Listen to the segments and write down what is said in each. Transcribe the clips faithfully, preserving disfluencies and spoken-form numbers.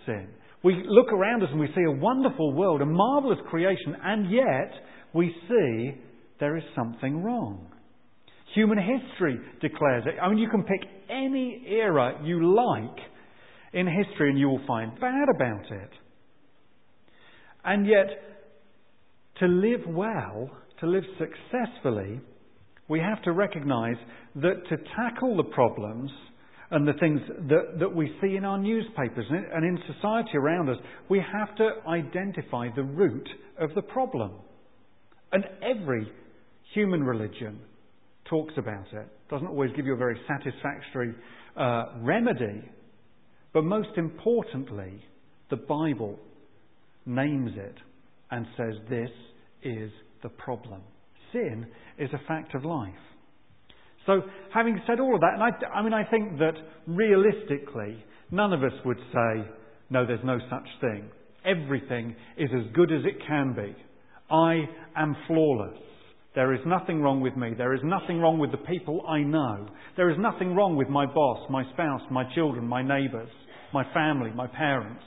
sin. We look around us and we see a wonderful world, a marvellous creation, and yet we see there is something wrong. Human history declares it. I mean, you can pick any era you like in history and you will find bad about it. And yet, to live well, to live successfully, we have to recognise that to tackle the problems and the things that, that we see in our newspapers and in society around us, we have to identify the root of the problem. And every human religion talks about it. Doesn't always give you a very satisfactory uh, remedy. But most importantly, the Bible names it and says this is the problem. Sin is a fact of life. So, having said all of that, and I, I mean, I think that realistically, none of us would say, no, there's no such thing. Everything is as good as it can be. I am flawless. There is nothing wrong with me. There is nothing wrong with the people I know. There is nothing wrong with my boss, my spouse, my children, my neighbours, my family, my parents.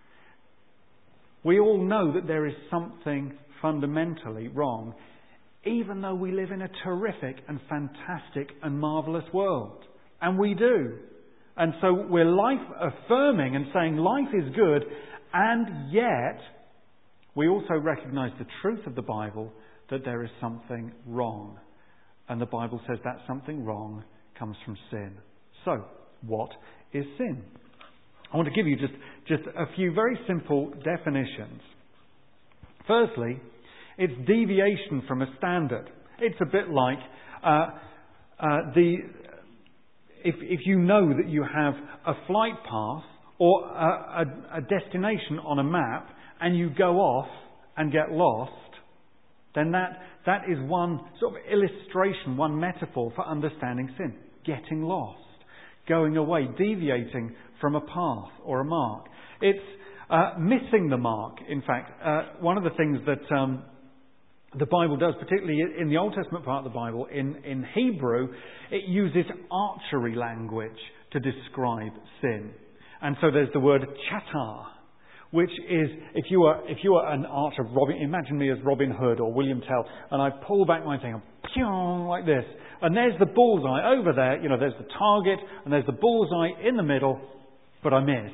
We all know that there is something fundamentally wrong, even though we live in a terrific and fantastic and marvellous world. And we do. And so we're life affirming and saying life is good, and yet we also recognise the truth of the Bible, that there is something wrong. And the Bible says that something wrong comes from sin. So, what is sin? I want to give you just, just a few very simple definitions. Firstly, it's deviation from a standard. It's a bit like uh, uh, the if, if you know that you have a flight path or a, a, a destination on a map and you go off and get lost, then that, that is one sort of illustration, one metaphor for understanding sin. Getting lost, going away, deviating from a path or a mark. It's uh, missing the mark, in fact. Uh, one of the things that um, the Bible does, particularly in the Old Testament part of the Bible, in, in Hebrew, it uses archery language to describe sin. And so there's the word chatar, which is, if you are if you are an archer, Robin, imagine me as Robin Hood or William Tell, and I pull back my thing, and like this, and there's the bullseye over there. You know, there's the target, and there's the bullseye in the middle, but I miss.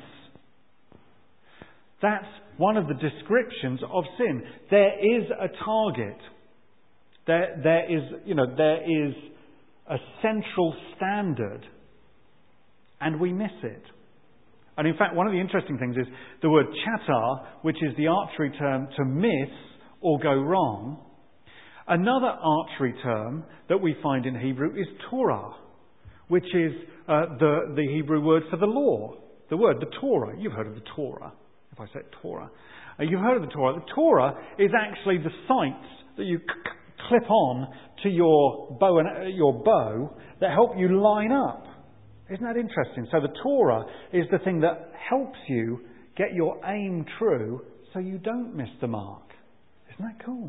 That's one of the descriptions of sin. There is a target. There, there is, you know, there is a central standard, and we miss it. And in fact, one of the interesting things is the word chatar, which is the archery term to miss or go wrong. Another archery term that we find in Hebrew is Torah, which is uh, the, the Hebrew word for the law. The word, the Torah. You've heard of the Torah, if I say Torah. Uh, you've heard of the Torah. The Torah is actually the sights that you c- clip on to your bow, and, uh, your bow that help you line up. Isn't that interesting? So the Torah is the thing that helps you get your aim true so you don't miss the mark. Isn't that cool?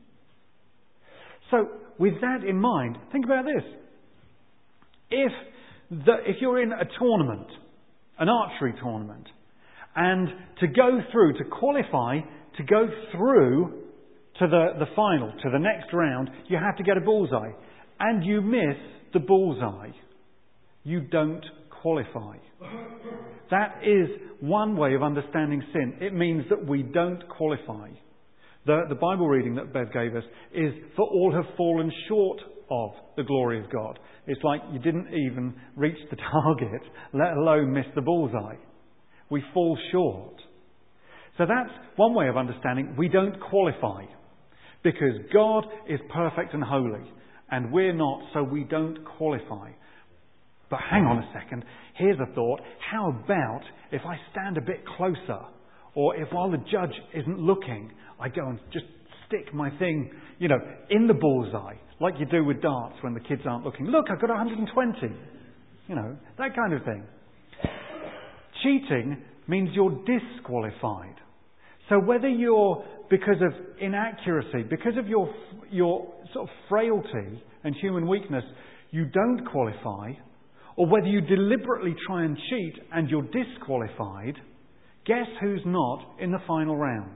So with that in mind, think about this. If the, if you're in a tournament, an archery tournament, and to go through, to qualify, to go through to the, the final, to the next round, you have to get a bullseye. And you miss the bullseye, you don't qualify. That is one way of understanding sin. It means that we don't qualify. The, the Bible reading that Bev gave us is, for all have fallen short of the glory of God. It's like you didn't even reach the target, let alone miss the bullseye. We fall short. So that's one way of understanding we don't qualify. Because God is perfect and holy, and we're not, so we don't qualify. But hang on a second, here's a thought. How about if I stand a bit closer, or if while the judge isn't looking, I go and just stick my thing, you know, in the bullseye, like you do with darts when the kids aren't looking. Look, I've got one hundred twenty. You know, that kind of thing. Cheating means you're disqualified. So whether you're, because of inaccuracy, because of your your sort of frailty and human weakness, you don't qualify, or whether you deliberately try and cheat and you're disqualified, Guess who's not in the final round?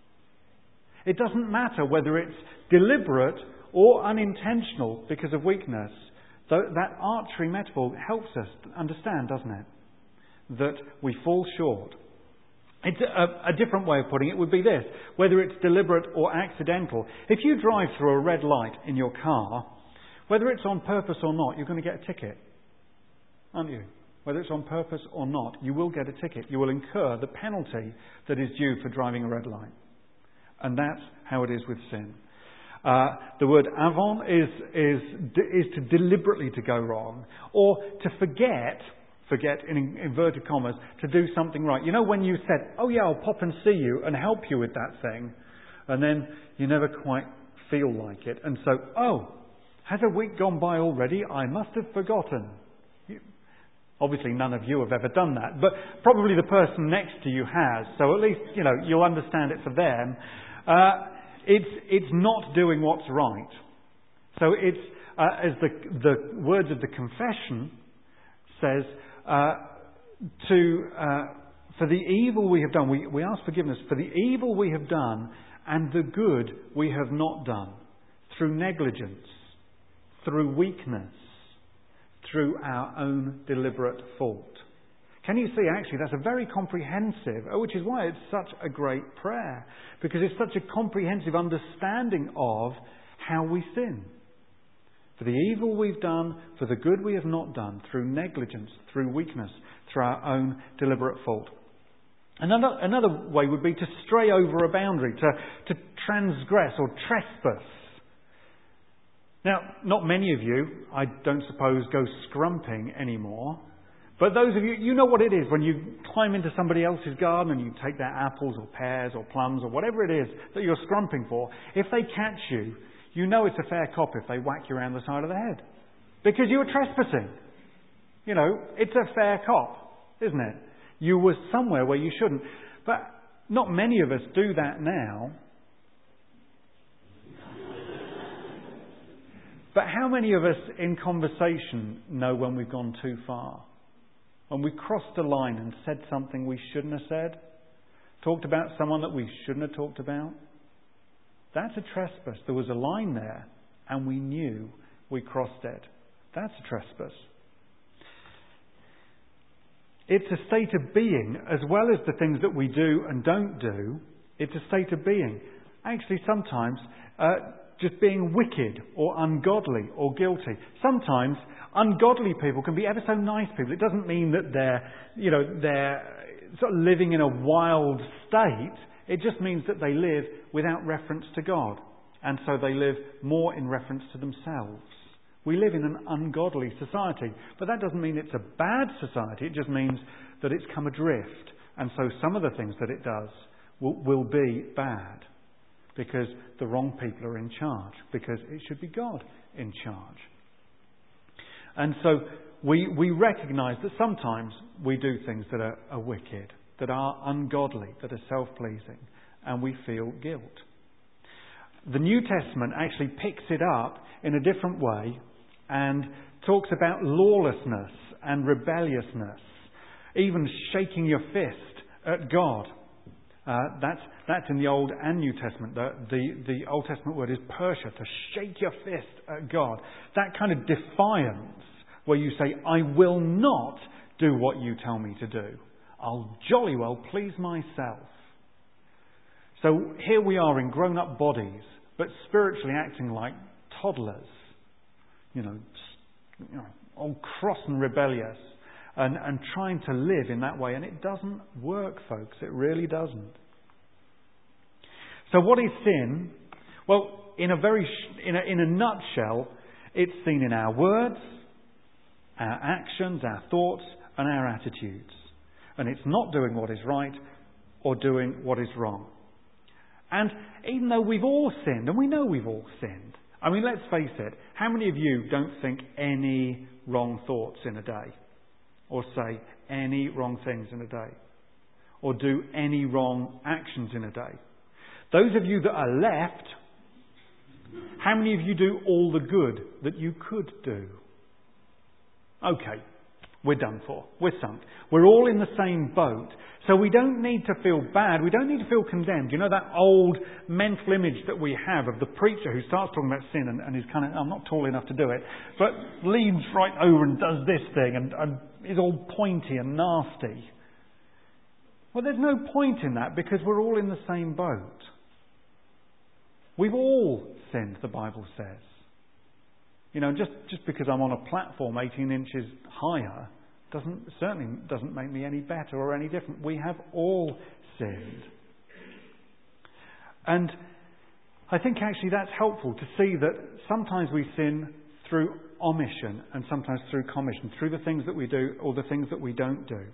It doesn't matter whether it's deliberate or unintentional because of weakness. That archery metaphor helps us understand, doesn't it? That we fall short. It's a, a different way of putting it would be this. Whether it's deliberate or accidental. If you drive through a red light in your car, whether it's on purpose or not, you're going to get a ticket. Aren't you? Whether it's on purpose or not, you will get a ticket. You will incur the penalty that is due for driving a red light. And that's how it is with sin. Uh, the word avon is, is, is to deliberately to go wrong. Or to forget, forget in inverted commas, to do something right. You know when you said, oh yeah, I'll pop and see you and help you with that thing. And then you never quite feel like it. And so, oh, has a week gone by already? I must have forgotten. You, obviously none of you have ever done that. But probably the person next to you has. So at least, you know, you'll understand it for them. Uh, it's it's not doing what's right. So it's, uh, as the the words of the confession says, uh, to uh, for the evil we have done, we, we ask forgiveness for the evil we have done and the good we have not done, through negligence, through weakness, through our own deliberate fault. Can you see, actually, that's a very comprehensive, which is why it's such a great prayer, because it's such a comprehensive understanding of how we sin. For the evil we've done, for the good we have not done, through negligence, through weakness, through our own deliberate fault. Another, another way would be to stray over a boundary, to, to transgress or trespass. Now, not many of you, I don't suppose, go scrumping anymore. But those of you, you know what it is when you climb into somebody else's garden and you take their apples or pears or plums or whatever it is that you're scrumping for. If they catch you, you know it's a fair cop if they whack you around the side of the head. Because you were trespassing. You know, it's a fair cop, isn't it? You were somewhere where you shouldn't. But not many of us do that now. But how many of us in conversation know when we've gone too far? When we crossed a line and said something we shouldn't have said? Talked about someone that we shouldn't have talked about? That's a trespass. There was a line there and we knew we crossed it. That's a trespass. It's a state of being as well as the things that we do and don't do. It's a state of being. Actually, sometimes uh, just being wicked or ungodly or guilty. Sometimes ungodly people can be ever so nice people. It doesn't mean that they're, you know, they're sort of living in a wild state. It just means that they live without reference to God. And so they live more in reference to themselves. We live in an ungodly society. But that doesn't mean it's a bad society. It just means that it's come adrift. And so some of the things that it does will, will be bad. Because the wrong people are in charge. Because it should be God in charge. And so we we recognise that sometimes we do things that are, are wicked, that are ungodly, that are self-pleasing, and we feel guilt. The New Testament actually picks it up in a different way and talks about lawlessness and rebelliousness, even shaking your fist at God. Uh, that's that's in the Old and New Testament. The, the the Old Testament word is Persha, to shake your fist at God. That kind of defiance where you say, I will not do what you tell me to do. I'll jolly well please myself. So here we are in grown-up bodies, but spiritually acting like toddlers. You know, you know all cross and rebellious. And, and trying to live in that way. And it doesn't work, folks. It really doesn't. So what is sin? Well, in a very, in a, in a nutshell, it's seen in our words, our actions, our thoughts, and our attitudes. And it's not doing what is right or doing what is wrong. And even though we've all sinned, and we know we've all sinned, I mean, let's face it, how many of you don't think any wrong thoughts in a day? Or say any wrong things in a day? Or do any wrong actions in a day? Those of you that are left, how many of you do all the good that you could do? Okay, we're done for. We're sunk. We're all in the same boat. So we don't need to feel bad. We don't need to feel condemned. You know that old mental image that we have of the preacher who starts talking about sin and, and is kind of, I'm not tall enough to do it, but leans right over and does this thing and, and is all pointy and nasty. Well, there's no point in that because we're all in the same boat. We've all sinned, the Bible says. You know, just, just because I'm on a platform eighteen inches higher doesn't certainly doesn't make me any better or any different. We have all sinned. And I think actually that's helpful to see that sometimes we sin through omission and sometimes through commission, through the things that we do or the things that we don't do.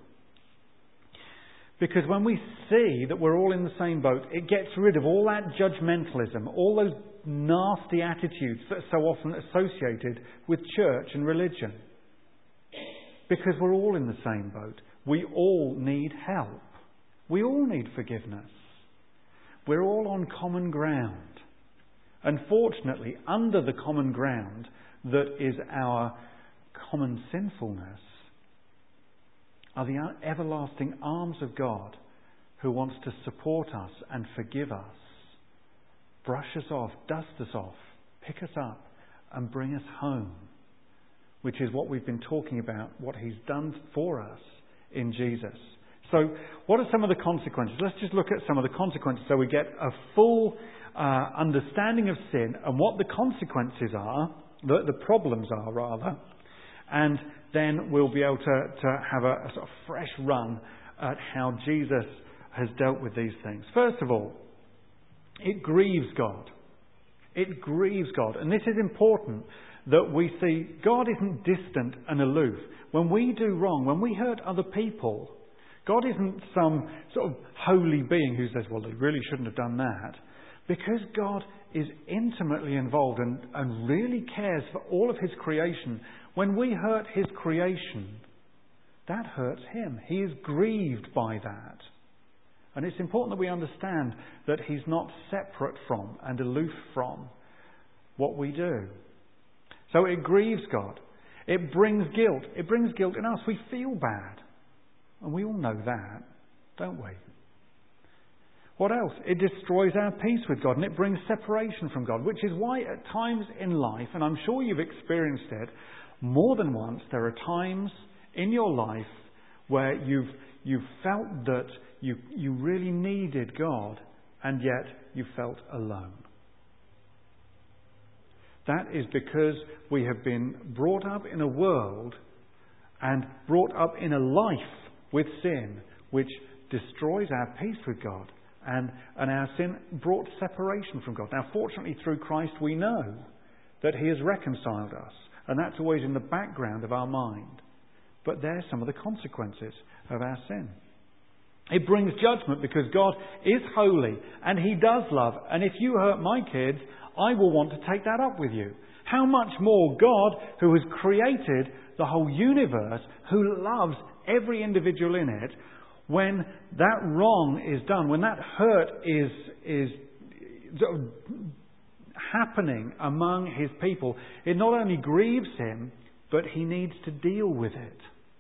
Because when we see that we're all in the same boat, it gets rid of all that judgmentalism, all those nasty attitudes that are so often associated with church and religion. Because we're all in the same boat. We all need help. We all need forgiveness. We're all on common ground. Unfortunately, under the common ground that is our common sinfulness are the everlasting arms of God who wants to support us and forgive us, brush us off, dust us off, pick us up and bring us home, which is what we've been talking about, what He's done for us in Jesus. So what are some of the consequences? Let's just look at some of the consequences so we get a full uh, understanding of sin and what the consequences are, the, the problems are rather, and then we'll be able to, to have a, a sort of fresh run at how Jesus has dealt with these things. First of all, it grieves God. It grieves God. And this is important that we see God isn't distant and aloof. When we do wrong, when we hurt other people, God isn't some sort of holy being who says, well, they really shouldn't have done that. Because God is intimately involved and, and really cares for all of His creation, when we hurt His creation, that hurts Him. He is grieved by that. And it's important that we understand that He's not separate from and aloof from what we do. So it grieves God. It brings guilt. It brings guilt in us. We feel bad. And we all know that, don't we? What else? It destroys our peace with God and it brings separation from God, which is why at times in life, and I'm sure you've experienced it more than once, there are times in your life where you've you've felt that you you really needed God and yet you felt alone. That is because we have been brought up in a world and brought up in a life with sin which destroys our peace with God. And, and our sin brought separation from God. Now, fortunately, through Christ, we know that He has reconciled us. And that's always in the background of our mind. But there's some of the consequences of our sin. It brings judgment because God is holy and He does love. And if you hurt my kids, I will want to take that up with you. How much more God, who has created the whole universe, who loves every individual in it, when that wrong is done, when that hurt is is sort of happening among His people, it not only grieves Him, but He needs to deal with it.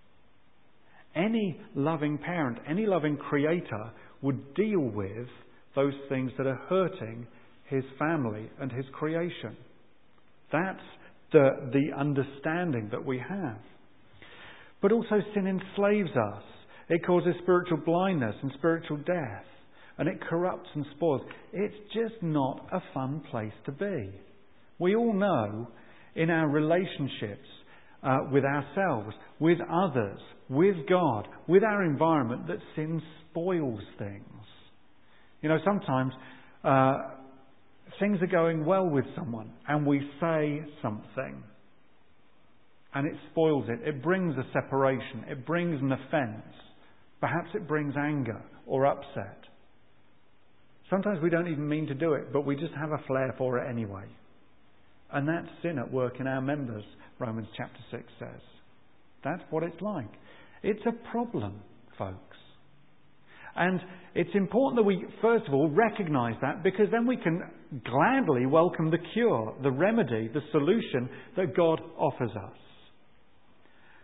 Any loving parent, any loving creator would deal with those things that are hurting His family and His creation. That's the, the understanding that we have. But also sin enslaves us. It causes spiritual blindness and spiritual death. And it corrupts and spoils. It's just not a fun place to be. We all know in our relationships uh, with ourselves, with others, with God, with our environment, that sin spoils things. You know, sometimes uh, things are going well with someone and we say something and it spoils it. It brings a separation. It brings an offence. Perhaps it brings anger or upset. Sometimes we don't even mean to do it, but we just have a flair for it anyway. And that's sin at work in our members, Romans chapter six says. That's what it's like. It's a problem, folks. And it's important that we, first of all, recognise that, because then we can gladly welcome the cure, the remedy, the solution that God offers us.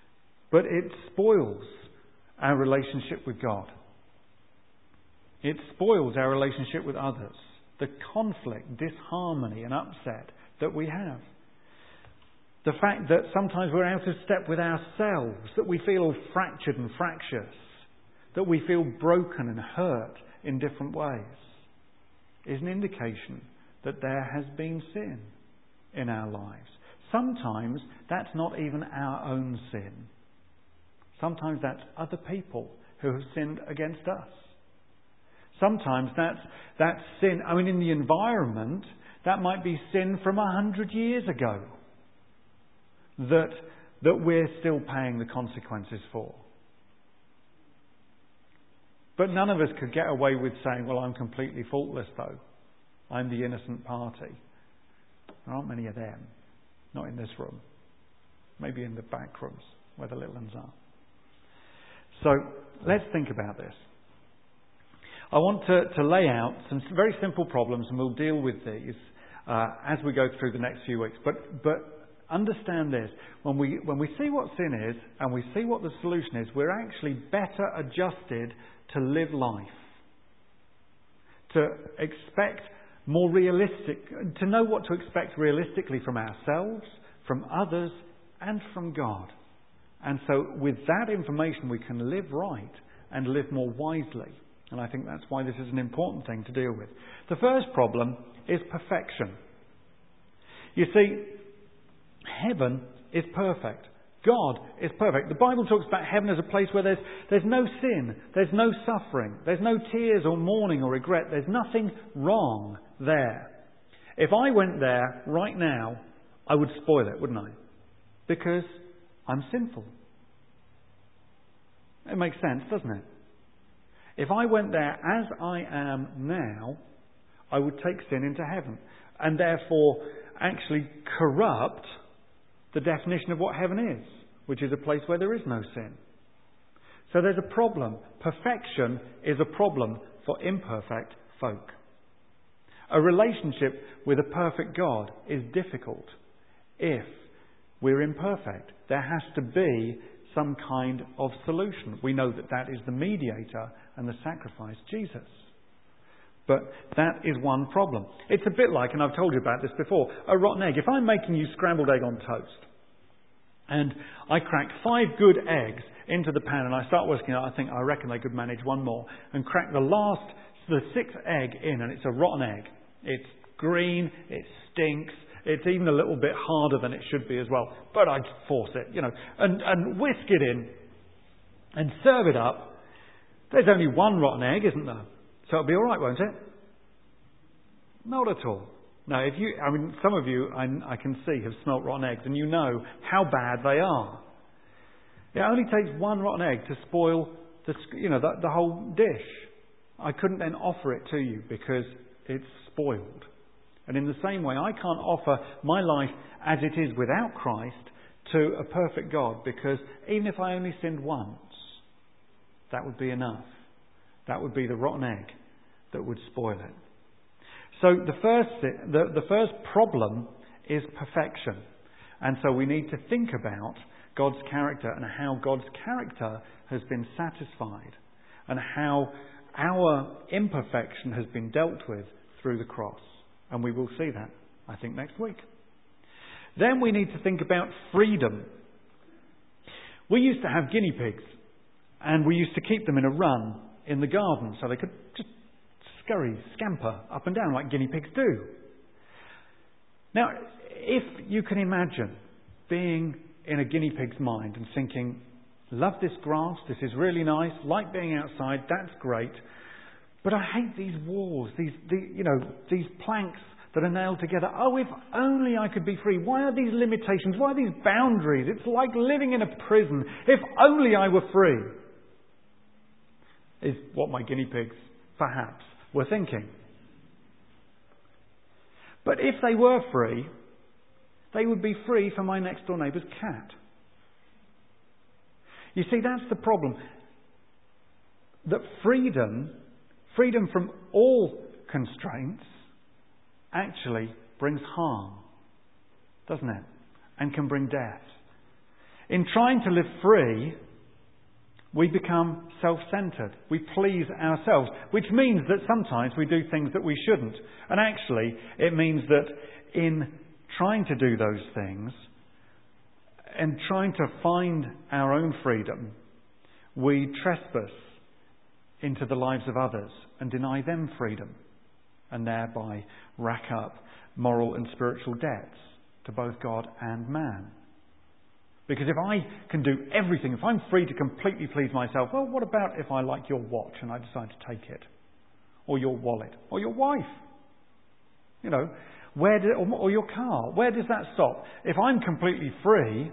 But it spoils our relationship with God. It spoils our relationship with others. The conflict, disharmony and upset that we have. The fact that sometimes we're out of step with ourselves, that we feel all fractured and fractious, that we feel broken and hurt in different ways, is an indication that there has been sin in our lives. Sometimes that's not even our own sin. Sometimes that's other people who have sinned against us. Sometimes that's, that's sin, I mean in the environment, that might be sin from a hundred years ago that, that we're still paying the consequences for. But none of us could get away with saying, well, I'm completely faultless though. I'm the innocent party. There aren't many of them. Not in this room. Maybe in the back rooms where the little ones are. So let's think about this. I want to, to lay out some very simple problems, and we'll deal with these uh, as we go through the next few weeks. But but understand this. When we when we see what sin is and we see what the solution is, we're actually better adjusted to live life. To expect more realistic, to know what to expect realistically from ourselves, from others, and from God. And so with that information we can live right and live more wisely. And I think that's why this is an important thing to deal with. The first problem is perfection. You see, heaven is perfect. God is perfect. The Bible talks about heaven as a place where there's, there's no sin, there's no suffering, there's no tears or mourning or regret. There's nothing wrong there. If I went there right now, I would spoil it, wouldn't I? Because I'm sinful. It makes sense, doesn't it? If I went there as I am now, I would take sin into heaven and therefore actually corrupt the definition of what heaven is, which is a place where there is no sin. So there's a problem. Perfection is a problem for imperfect folk. A relationship with a perfect God is difficult if we're imperfect. There has to be some kind of solution. We know that that is the mediator and the sacrifice, Jesus. But that is one problem. It's a bit like, and I've told you about this before, a rotten egg. If I'm making you scrambled egg on toast, and I crack five good eggs into the pan, and I start working out, I think, I reckon they could manage one more, and crack the last, the sixth egg in, and it's a rotten egg. It's green, it stinks, it's even a little bit harder than it should be as well. But I'd force it, you know, and, and whisk it in, and serve it up. There's only one rotten egg, isn't there? So it'll be all right, won't it? Not at all. Now, if you, I mean, some of you, I, I can see, have smelt rotten eggs, and you know how bad they are. It only takes one rotten egg to spoil the, you know, the, the whole dish. I couldn't then offer it to you because it's spoiled. And in the same way, I can't offer my life as it is without Christ to a perfect God, because even if I only sinned once, that would be enough. That would be the rotten egg that would spoil it. So the first, the, the first problem is perfection. And so we need to think about God's character and how God's character has been satisfied and how our imperfection has been dealt with through the cross. And we will see that, I think, next week. Then we need to think about freedom. We used to have guinea pigs, and we used to keep them in a run in the garden so they could just scurry, scamper up and down like guinea pigs do. Now, if you can imagine being in a guinea pig's mind and thinking, love this grass, this is really nice, like being outside, that's great, but I hate these walls, these, the, you know, these planks that are nailed together. Oh, if only I could be free. Why are these limitations? Why are these boundaries? It's like living in a prison. If only I were free. Is what my guinea pigs, perhaps, were thinking. But if they were free, they would be free for my next door neighbour's cat. You see, that's the problem. That freedom, freedom from all constraints, actually brings harm, doesn't it? And can bring death. In trying to live free, we become self-centred. We please ourselves, which means that sometimes we do things that we shouldn't. And actually, it means that in trying to do those things and trying to find our own freedom, we trespass into the lives of others and deny them freedom, and thereby rack up moral and spiritual debts to both God and man. Because if I can do everything, if I'm free to completely please myself, well, what about if I like your watch and I decide to take it? Or your wallet? Or your wife? You know, where do, or, or your car? Where does that stop? If I'm completely free,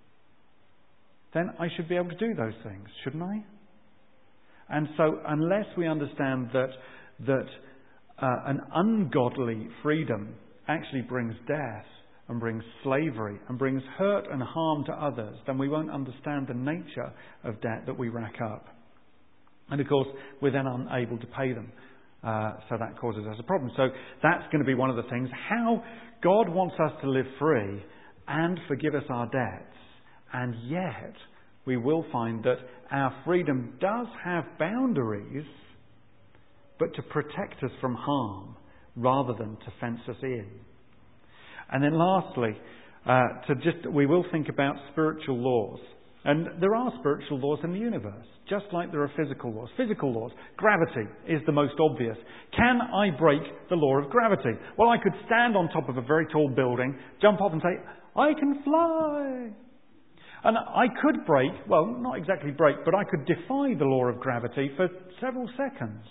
then I should be able to do those things, shouldn't I? And so unless we understand that, that uh, an ungodly freedom actually brings death, and brings slavery and brings hurt and harm to others, then we won't understand the nature of debt that we rack up. And of course, we're then unable to pay them. Uh, so that causes us a problem. So that's going to be one of the things. How God wants us to live free and forgive us our debts. And yet, we will find that our freedom does have boundaries, but to protect us from harm rather than to fence us in. And then lastly, uh, to just we will think about spiritual laws. And there are spiritual laws in the universe, just like there are physical laws. Physical laws. Gravity is the most obvious. Can I break the law of gravity? Well, I could stand on top of a very tall building, jump off and say, I can fly. And I could break, well, not exactly break, but I could defy the law of gravity for several seconds.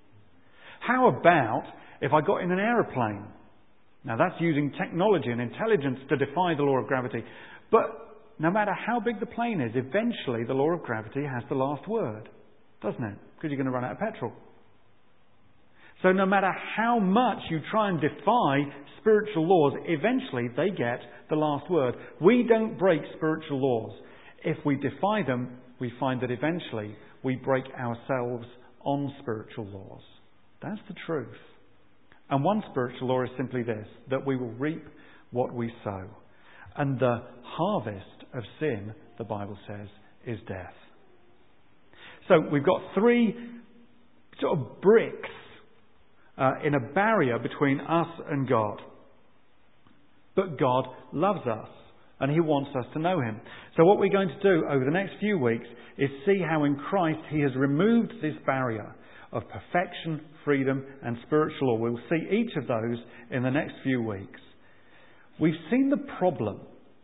How about if I got in an aeroplane? Now that's using technology and intelligence to defy the law of gravity. But no matter how big the plane is, eventually the law of gravity has the last word, doesn't it? Because you're going to run out of petrol. So no matter how much you try and defy spiritual laws, eventually they get the last word. We don't break spiritual laws. If we defy them, we find that eventually we break ourselves on spiritual laws. That's the truth. And one spiritual law is simply this, that we will reap what we sow. And the harvest of sin, the Bible says, is death. So we've got three sort of bricks uh, in a barrier between us and God. But God loves us and He wants us to know Him. So what we're going to do over the next few weeks is see how in Christ He has removed this barrier of perfection, freedom and spiritual law. We'll see each of those in the next few weeks. We've seen the problem.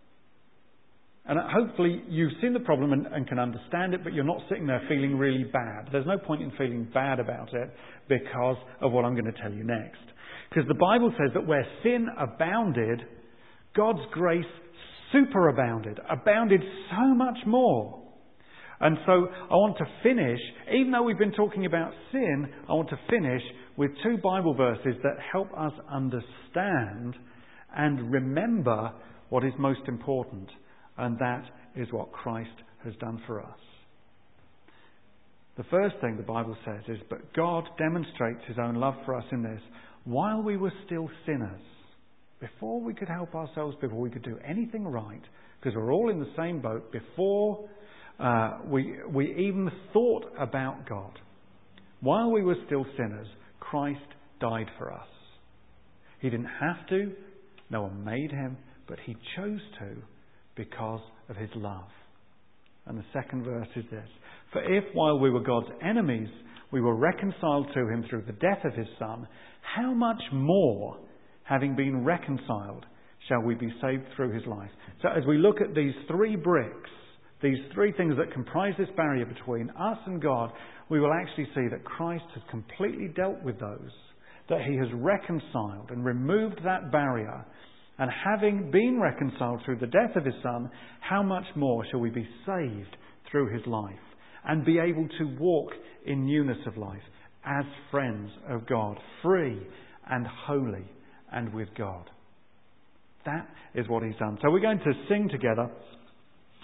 And hopefully you've seen the problem and, and can understand it, but you're not sitting there feeling really bad. There's no point in feeling bad about it because of what I'm going to tell you next. Because the Bible says that where sin abounded, God's grace superabounded, abounded so much more. And so I want to finish, even though we've been talking about sin, I want to finish with two Bible verses that help us understand and remember what is most important. And that is what Christ has done for us. The first thing the Bible says is, but God demonstrates His own love for us in this, while we were still sinners, before we could help ourselves, before we could do anything right, because we're all in the same boat, before uh, we, we even thought about God, while we were still sinners, Christ died for us. He didn't have to, no one made Him, but He chose to because of His love. And the second verse is this, for if while we were God's enemies, we were reconciled to Him through the death of His Son, how much more, having been reconciled, shall we be saved through His life? So as we look at these three bricks, these three things that comprise this barrier between us and God, we will actually see that Christ has completely dealt with those, that He has reconciled and removed that barrier. And having been reconciled through the death of His Son, how much more shall we be saved through His life and be able to walk in newness of life as friends of God, free and holy and with God. That is what He's done. So we're going to sing together